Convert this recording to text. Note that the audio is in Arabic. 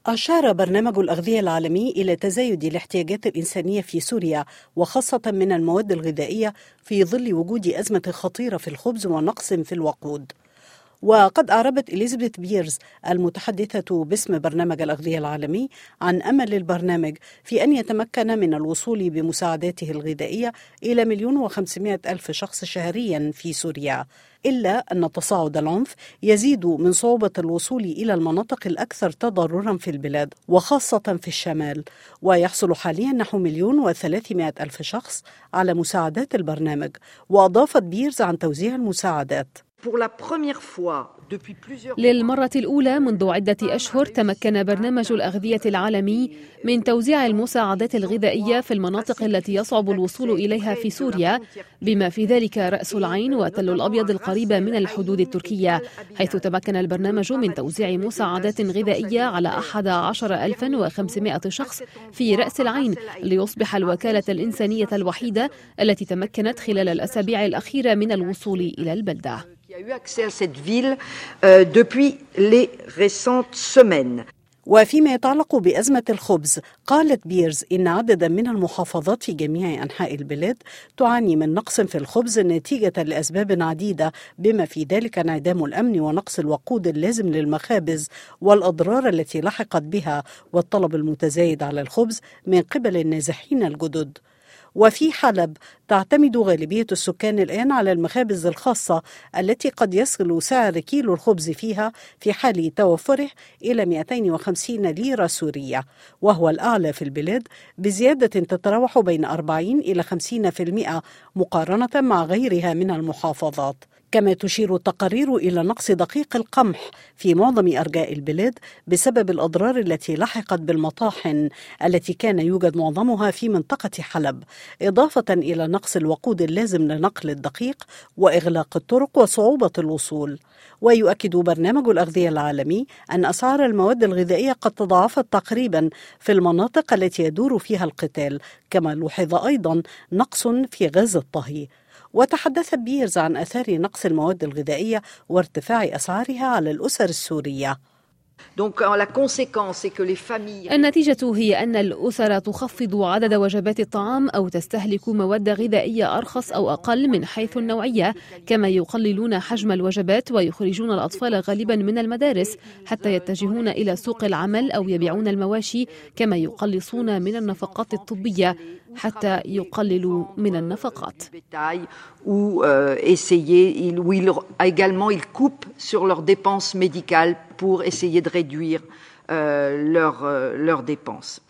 أشار برنامج الأغذية العالمي إلى تزايد الاحتياجات الإنسانية في سوريا وخاصة من المواد الغذائية في ظل وجود أزمة خطيرة في الخبز ونقص في الوقود. وقد أعربت إليزابيث بيرز المتحدثة باسم برنامج الأغذية العالمي عن أمل البرنامج في أن يتمكن من الوصول بمساعداته الغذائية إلى 1,500,000 شخص شهريا في سوريا، إلا أن تصاعد العنف يزيد من صعوبة الوصول إلى المناطق الأكثر تضررا في البلاد وخاصة في الشمال، ويحصل حاليا نحو 1,300,000 شخص على مساعدات البرنامج. وأضافت بيرز عن توزيع المساعدات: للمرة الأولى منذ عدة أشهر تمكن برنامج الأغذية العالمي من توزيع المساعدات الغذائية في المناطق التي يصعب الوصول إليها في سوريا، بما في ذلك رأس العين وتل الأبيض القريبة من الحدود التركية، حيث تمكن البرنامج من توزيع مساعدات غذائية على 11,500 شخص في رأس العين، ليصبح الوكالة الإنسانية الوحيدة التي تمكنت خلال الأسابيع الأخيرة من الوصول إلى البلدة. وفيما يتعلق بأزمة الخبز، قالت بيرز إن عددا من المحافظات في جميع أنحاء البلاد تعاني من نقص في الخبز نتيجة لأسباب عديدة، بما في ذلك انعدام الأمن ونقص الوقود اللازم للمخابز والأضرار التي لحقت بها، والطلب المتزايد على الخبز من قبل النازحين الجدد. وفي حلب تعتمد غالبية السكان الآن على المخابز الخاصة التي قد يصل سعر كيلو الخبز فيها في حال توفره إلى 250 ليرة سورية، وهو الأعلى في البلاد بزيادة تتراوح بين 40 إلى 50% مقارنة مع غيرها من المحافظات. كما تشير التقارير إلى نقص دقيق القمح في معظم أرجاء البلاد بسبب الأضرار التي لحقت بالمطاحن التي كان يوجد معظمها في منطقة حلب، إضافة إلى نقص الوقود اللازم لنقل الدقيق وإغلاق الطرق وصعوبة الوصول. ويؤكد برنامج الأغذية العالمي أن أسعار المواد الغذائية قد تضاعفت تقريبا في المناطق التي يدور فيها القتال، كما لوحظ أيضا نقص في غاز الطهي. وتحدثت بيرز عن آثار نقص المواد الغذائية وارتفاع أسعارها على الأسر السورية. النتيجة هي أن الأسر تخفض عدد وجبات الطعام أو تستهلك مواد غذائية أرخص أو أقل من حيث النوعية، كما يقللون حجم الوجبات ويخرجون الأطفال غالبا من المدارس حتى يتجهون إلى سوق العمل أو يبيعون المواشي، كما يقلصون من النفقات الطبية حتى يقللوا من النفقات. pour essayer de réduire leurs dépenses.